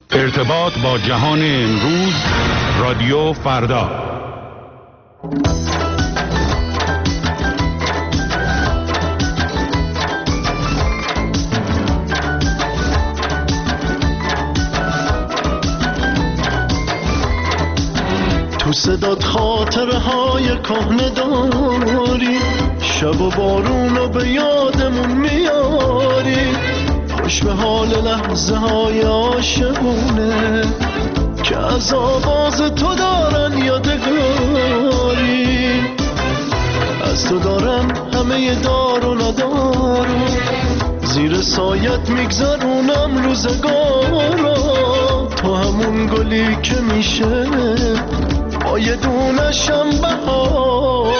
ارتباط با جهان امروز، رادیو فردا. تو صدات خاطرهای کهنه داری، شب و بارونو به یادمون میاری، خوش به حال لحظه های عاشقونه که از آغاز تو دارن یادگاری. از تو دارم همه دار و ندارو، زیر سایت میگذرونم روزگارا. تو همون گلی که میشه با یه دونشم بهارا.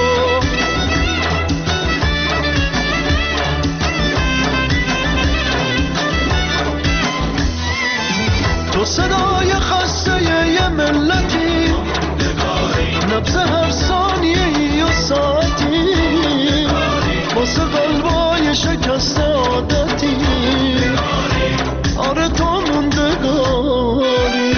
تو صدای خسته یه ملتی، نبض هر ثانیه و ساعتی، واسه قلبای شکسته عادتی. آره تو موندگاری.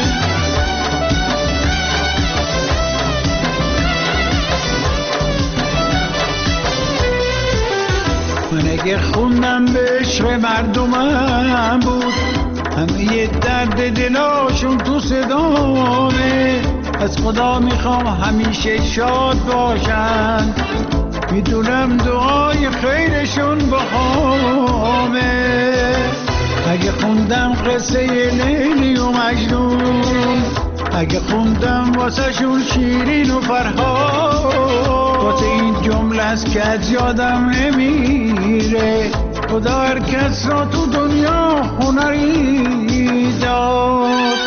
من اگه خوندم به عشق مردمم بود، همه یه درد دلاشون تو صدامه. از خدا میخوام همیشه شاد باشن، میدونم دعای خیرشون بخوامه. اگه خوندم قصه لیلی و مجنون، اگه خوندم واسه شون شیرین و فرهاد، واسه این جمله است که از یادم نمیره. خدا هر کس را تو دنیا هنری داد.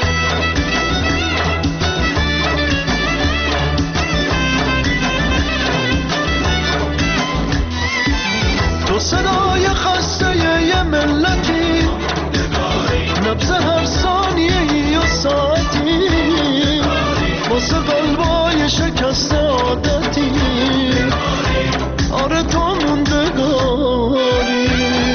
تو صدای خسته یه ملتی، نبض هر ثانیه و ساعتی، واسه قلبای شکسته عادتی. آره تو موندگاری.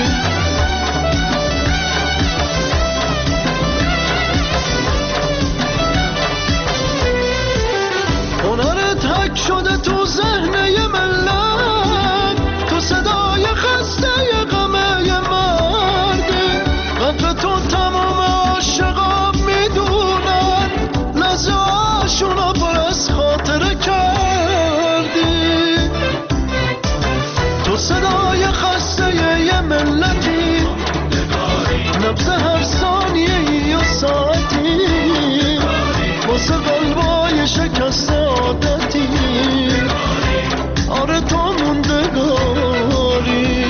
هنرت حک شده تو ذهن یه ملت، تو صدای خسته یه غمه یه مرده. قدر تو تمام عاشقا میدونن، لحظه هاشونو پر از خاطره کردی. تو صدای خسته یه ملتی، نبض هر ثانیه و ساعتی، واسه قلبای شکسته عادتی. آره تو موندگاری.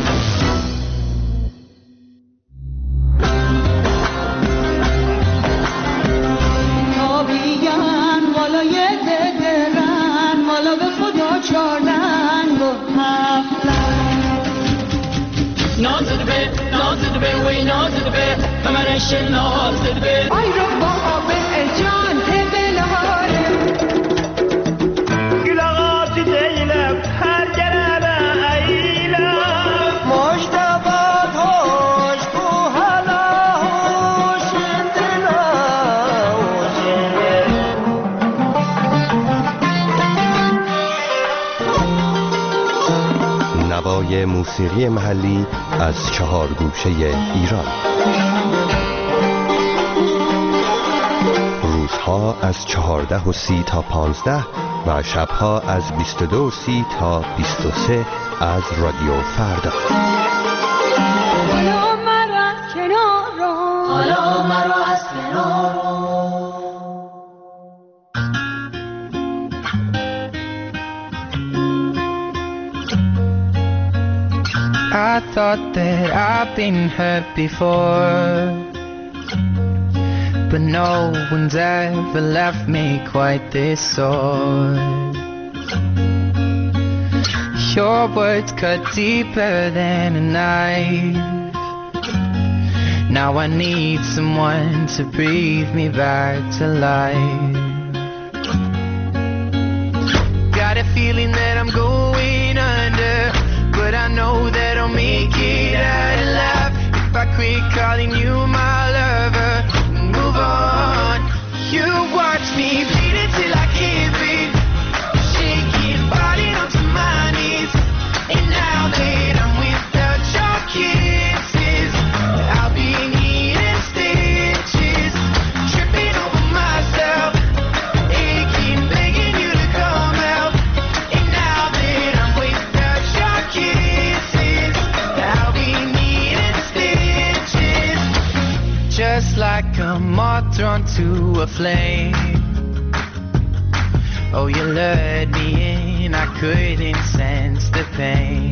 تابیان بالای درن، مالا به خدا چاردن با هفلن. نازده به وی نازده به کمرش نازده به ای رو بابا به جان بلاره. گلاغاتی دیلم هر گربه ایلم، مجتبات هاش تو حالا هوشن دلا هوشن. نوای موسیقی محلی از 4 گوشه ایران. روزها از 14:30 تا 15 و شبها از 22:30 تا 23 از رادیو فردا. حالا مرا کنارو، حالا مرا از کنارو. I thought that I've been hurt before, but no one's ever left me quite this sore. Your words cut deeper than a knife. Now I need someone to breathe me back to life. Got a feeling that I'm going under, but I know that I'll make it out alive. If I quit calling you my lover, just like a moth drawn to a flame. Oh, you lured me in, I couldn't sense the pain.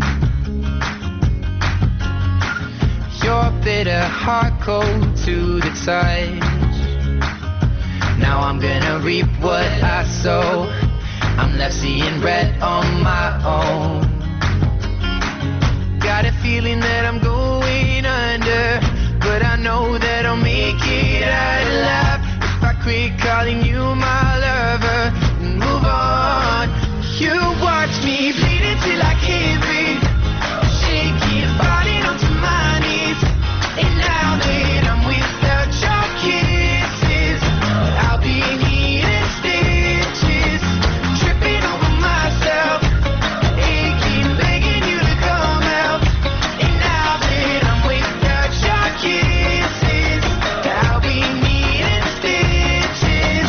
Your bitter heart cold to the touch. Now I'm gonna reap what I sow. I'm left seeing red on my own. Got a feeling that I'm going under, but I know that I'll make it out alive if I quit calling you my lover and move on. You watch me bleeding till I can't breathe, shaking, falling onto my knees. And now that I'm without your kisses, I'll be needing stitches, tripping over myself, aching, begging you to come out. And now that I'm without your kisses, I'll be needing stitches.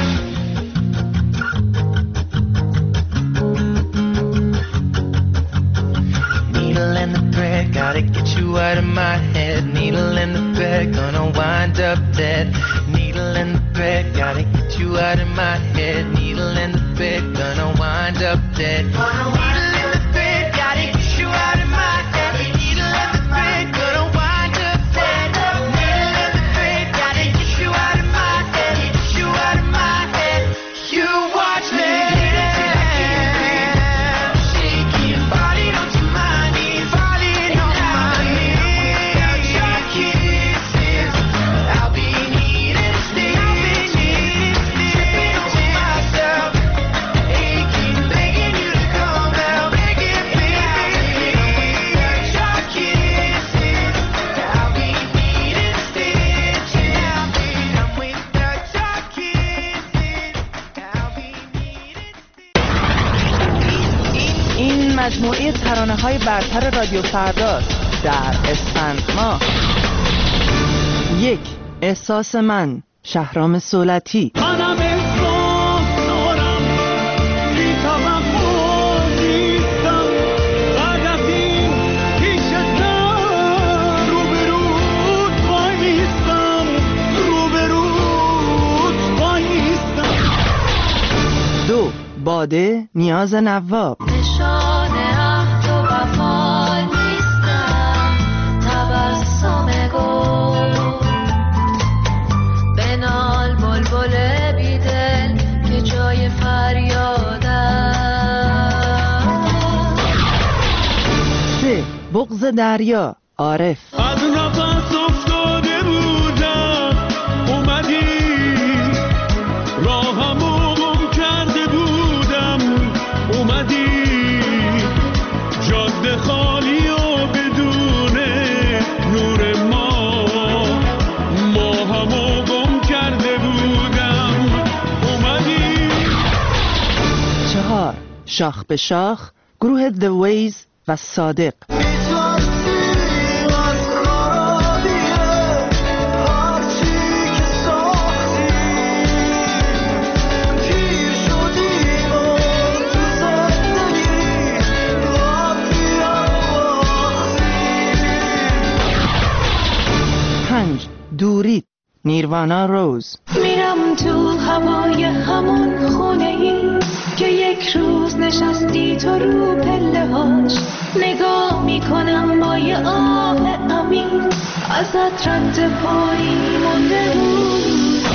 Needle and the thread, gotta get you out of my head. Needle and the thread, gonna wind up dead. Needle and the thread, gotta get you out of my head. Needle and the thread, gonna wind up dead. Needle and the thread, gotta get you out of my head. Needle and the thread, gonna wind up dead. Needle and the thread, gotta get you out of my head. Get you out of my head. You watch me shaking, falling onto my knees, falling on my knees. Without your kisses, I'll be needing stitches, tripping over myself, aching, begging you to come out, begging, baby. Without your kisses, I'll be needing stitches. I'm without your kisses, I'll be needing stitches. این مجموعه ترانه‌های برتر رادیو فرداست در اسفند ماه. 1. احساس من، شهرام صولتی. منم احساس دارم، بی توقع نیستم، بعد از این پیشتم، روبروت وای میستم، روبروت وای میستم. 2. باده، نیاز نواب. نشان عهد و وفا نیستم، تبسم گل، بنال بلبل بیدل که جای فریادم. 3. بغض دریا، عارف. از نفس افتاده بودم، اومدی راهمو گم کرده بودم، اومدی جاده خالی و بدون نور ماهمو گم کرده بودم، اومدی. 4. شاخ به شاخ، گروه The Ways و صادق. دوریت، نیروانا روز. میرم تو هوای همون خونه ای که یک روز نشستی تو رو پله هاش، نگاه میکنم با یه آه عمیق، ازت رد پایی مونده بود.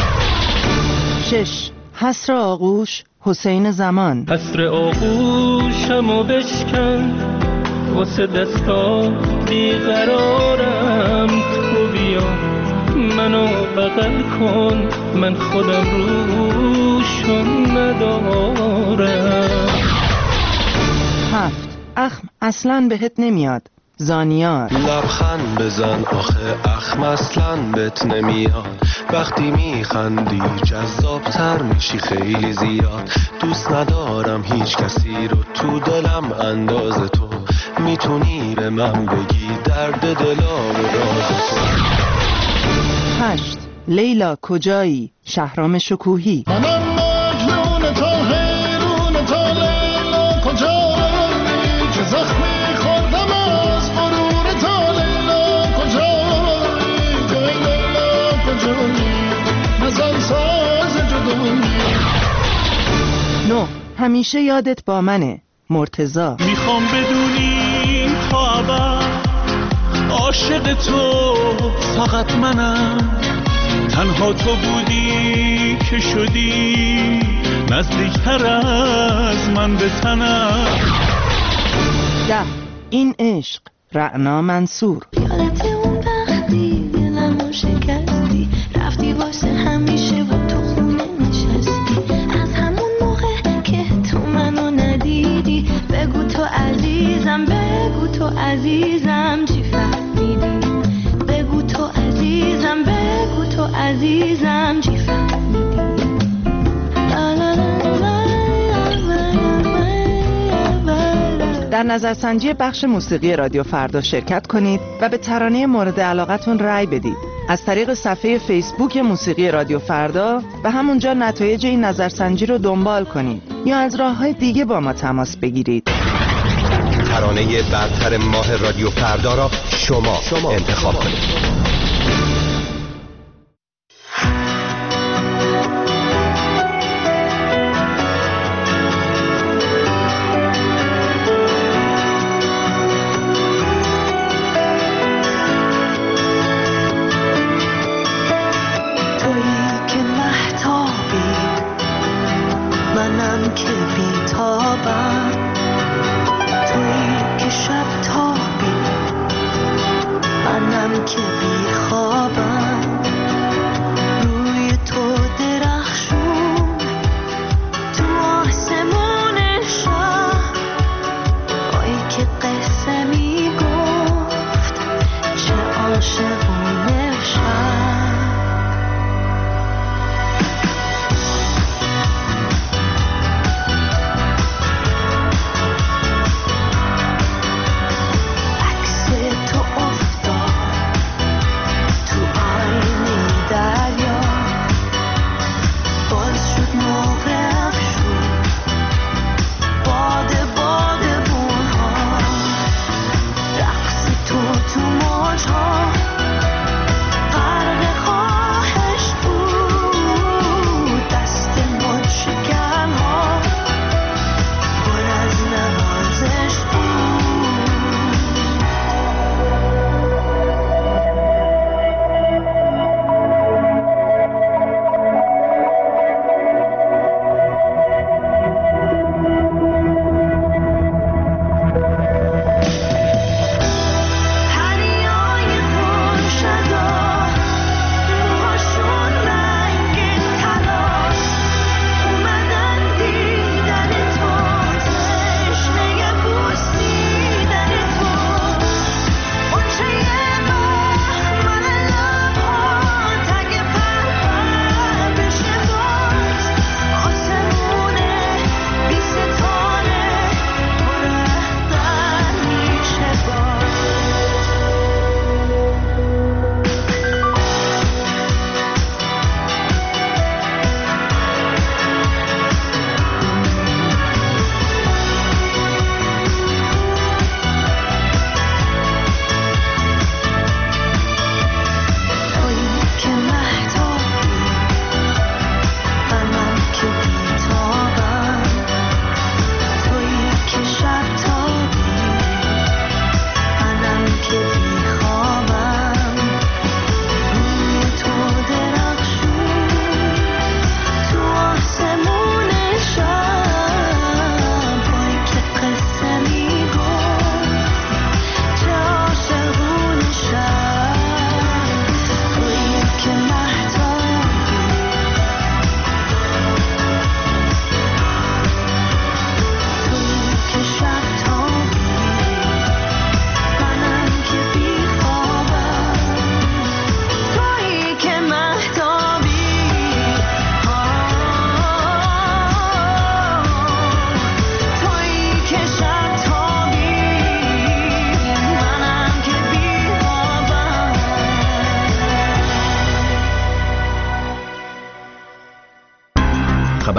6. حسر آغوش، حسین زمان. حسر آغوشمو بشکن، واسه دستا بیقرارم، تو بیا منو بغل کن، من خودم روشون ندارم. 7. اخم اصلاً بهت نمیاد، زانیار. لبخند بزن آخه اخم اصلاً بهت نمیاد، وقتی میخندی جذابتر میشی خیلی زیاد، دوست ندارم هیچ کسی رو تو دلم انداز تو، میتونی به من بگی درد دلا و راز تو. 8. لیلا کجایی، شهرام شکوهی. منم مجنون تو، حیرون تو، لیلا کجایی که زخمی خوردم از غرور تو، لیلا کجایی که لیلا همیشه یادت با منه. مرتضی. میخوام بدونی تا ابد عاشق تو فقط منم، تنها تو بودی که شدی نزدیکتر از من به تنم. 10. این عشق. رعنا منصور. یادت اون وقتی دلمو شکستی، رفتی واسه همیشه و تو خونه نشستی، از همون موقع که تو منو ندیدی، بگو تو عزیزم، بگو تو عزیزم چی فهمیدی، بگو تو عزیزم، بگو تو عزیزم چی فهمیدی. در نظرسنجی بخش موسیقی رادیو فردا شرکت کنید و به ترانه مورد علاقتون رأی بدید. از طریق صفحه فیسبوک موسیقی رادیو فردا و همونجا نتایج این نظرسنجی رو دنبال کنید یا از راه‌های دیگه با ما تماس بگیرید. ترانه برتر ماه رادیو فردا را شما انتخاب کنید. منم که بیتابم، تویی که شب تابی، منم که بیتابم.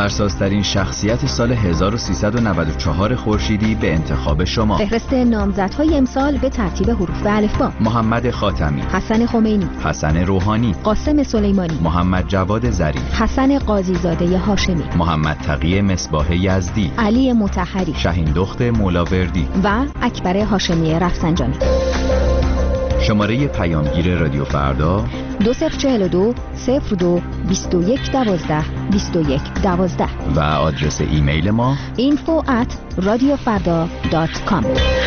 خبرسازترین شخصیت سال 1394 خورشیدی به انتخاب شما. فهرست نامزدهای امسال به ترتیب حروف الفبا: محمد خاتمی، حسن خمینی، حسن روحانی، قاسم سلیمانی، محمد جواد ظریف، حسن قاضیزاده هاشمی، محمد تقی مصباح یزدی، علی مطهری، شهین دخت مولاوردی و اکبر هاشمی رفسنجانی. شماره پیامگیر رادیو فردا 2042 02 21 12 21 12 و آدرس ایمیل ما info@radiofarda.com.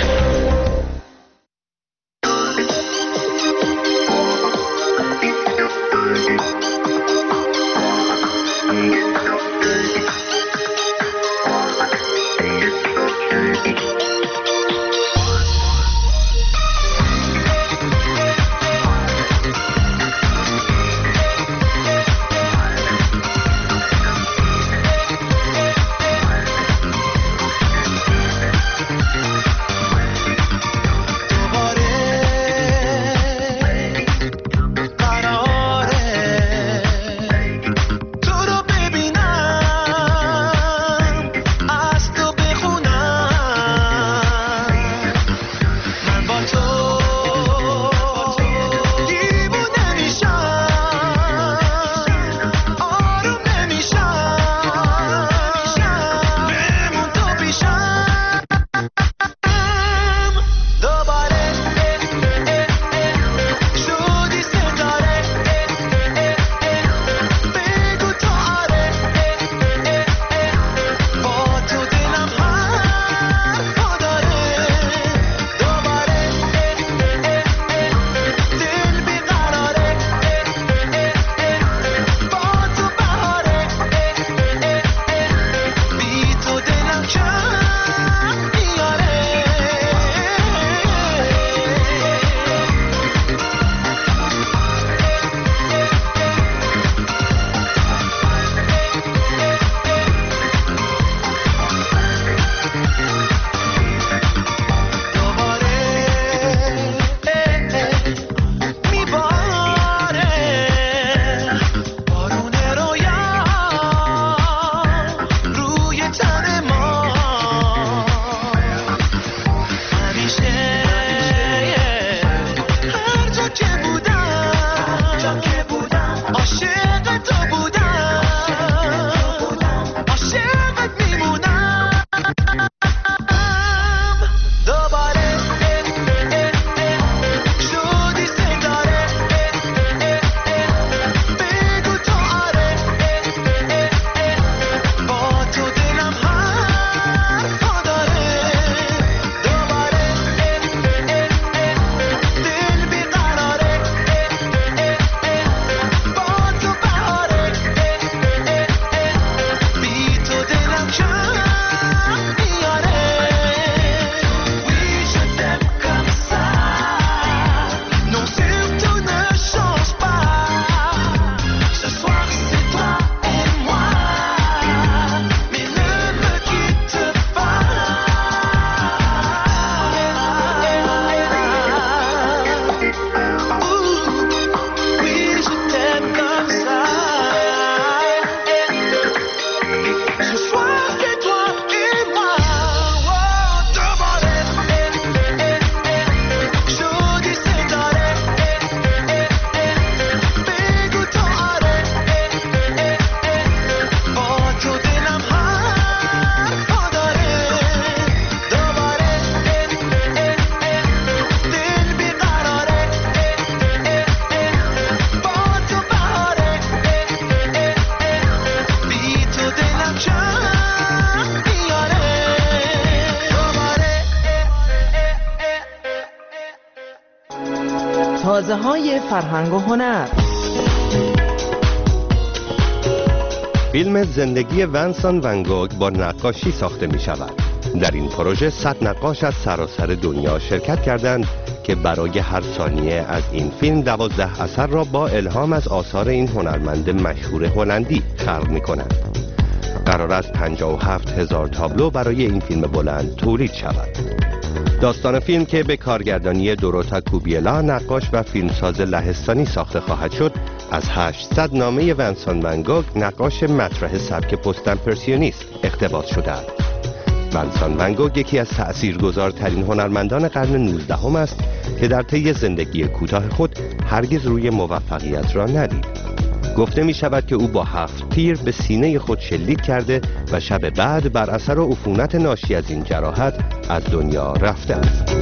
تازه‌های فرهنگ و هنر. فیلم زندگی ونسان ون گوگ با نقاشی ساخته می شود. در این پروژه 100 نقاش از سراسر دنیا شرکت کردند که برای هر ثانیه از این فیلم 12 اثر را با الهام از آثار این هنرمند مشهور هلندی خلق می کنند. قرار است 57,000 تابلو برای این فیلم بلند تولید شود. داستان فیلم که به کارگردانی دوروتا کوبیلا، نقاش و فیلمساز لهستانی ساخته خواهد شد، از 800 نامه ونسان ون گوگ، نقاش مطرح سبک پست امپرسیونیست، اقتباس شده است. ونسان ون گوگ یکی از تأثیرگذارترین هنرمندان قرن 19 است که در طی زندگی کوتاه خود هرگز روی موفقیت را ندید. گفته می شود که او با 7 تیر به سینه خود شلیک کرده و شب بعد بر اثر عفونت ناشی از این جراحت از دنیا رفته است.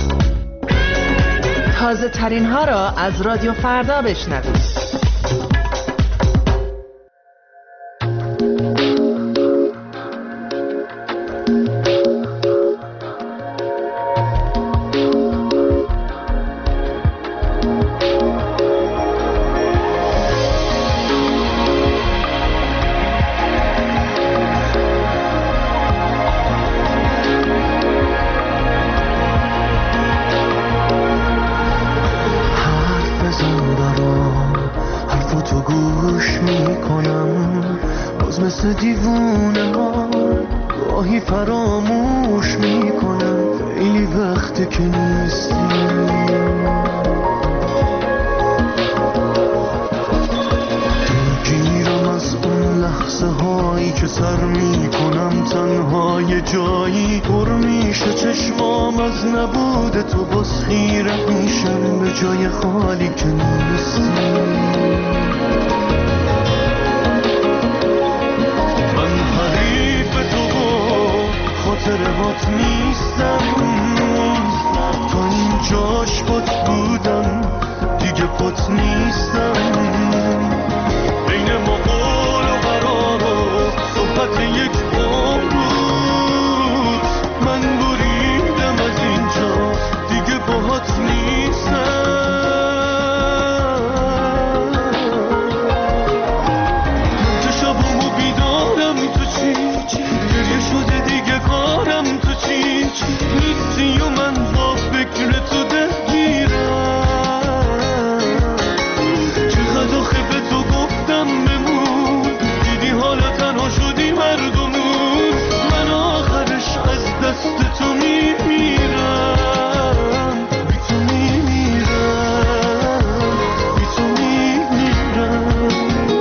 تازه ترین ها را از رادیو فردا بشنوید. دیوونه ها گاهی فراموش میکنم خیلی وقته که نیستی. دلگیرم از اون لحظه هایی که سر میکنم تنها یه جایی پر میشه چشمام از نبود تو، باز خیره میشم به جای خالی که نیستی. خاطرات نیستم تا اینجاش پات بودم دیگه پات نیستم. بین ما قول و قرار و صحبت یک عمر بود، من بریدم از اینجا دیگه باهات نیستم. که شبامو بیدارم تو چی گریه شده دیگه کارم تو چی نیستی و من با فکر تو درگیرم. چقدر آخه به تو گفتم بمون، دیدی حالا تنها شدی مردمون. من آخرش از دست تو میمیرم، بی تو میمیرم، بی تو میمیرم.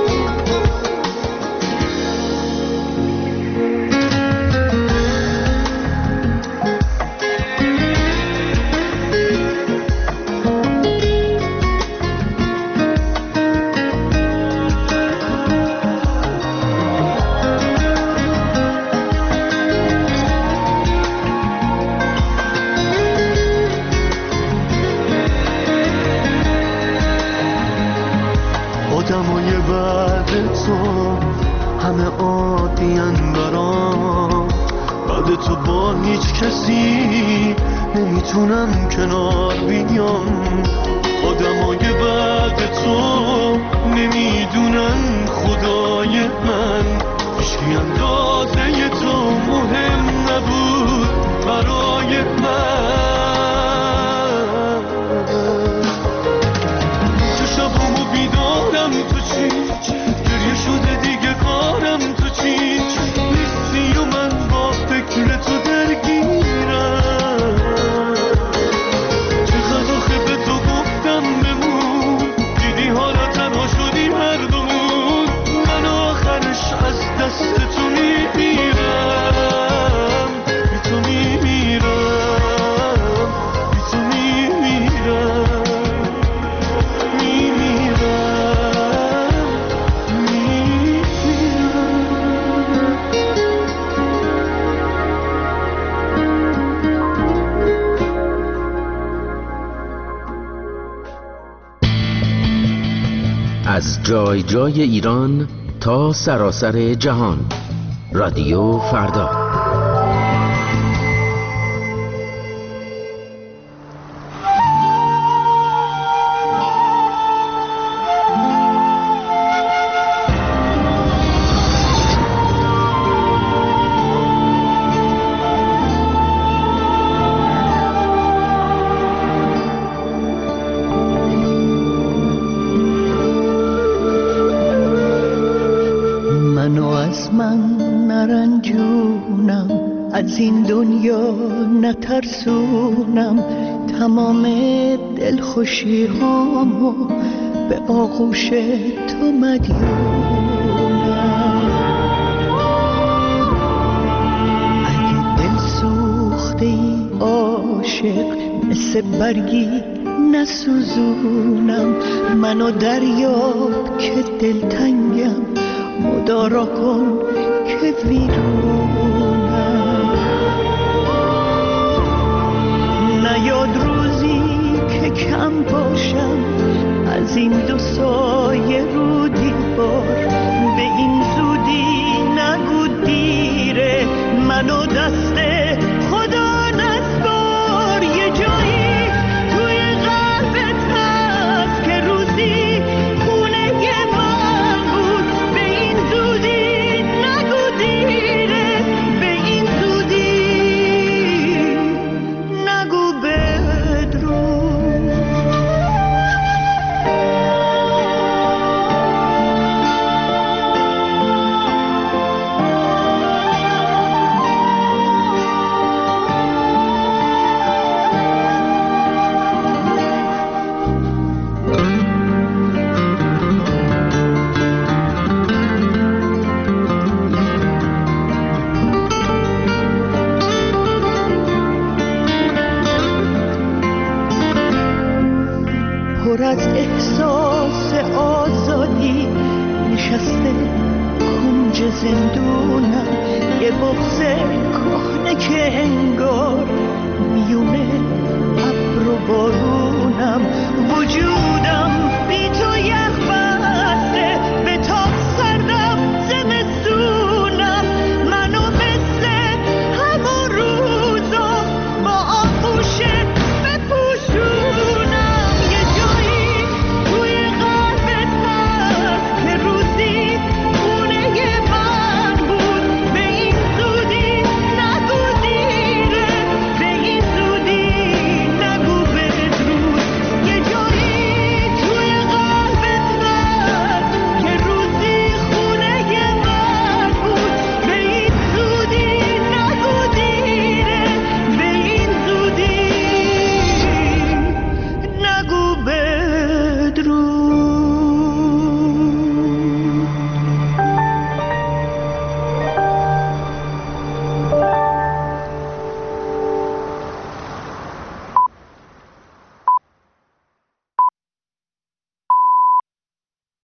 آدمای بعد تو همه عادین برام، بعد تو با هیچ کسی نمیتونم کنار بیام. آدمای بعد تو نمیدونن خدای من هیچکی اندازه تو مهم نبود برای من. شبامو بیدارم تو چی گریه شده دیگه کارم تو چی نیستی و من با فکر تو درگیرم. چقدر آخه به تو گفتم بمون، دیدی حالا تنها شدی مردمون. من آخرش از دست تو میمیرم، بی تو میمیرم، بی تو میمیرم. از جای جای ایران تا سراسر جهان، رادیو فردا. از این دنیا نترسونم، تمام دلخوشی هامو به آغوش تو مدیونم. اگه دل سوخته ای عاشق مثل برگی نسوزونم، منو دریاب که دلتنگم، مدارا کن که ویرونم. نیاد روزی که کم باشم از این دو سایه رو دیوار، به این زودی نگو دیره، منو دست خدا نسپار. یه جایی توی قلبت هست که روزی خونه من بود، به این زودی نگو دیره، به این زودی نگو بدرود. پر از احساس آزادی نشسته کنج زندونم، یه بغض کهنه که انگار میونه ابر و بارونم. وجودم بی تو یخ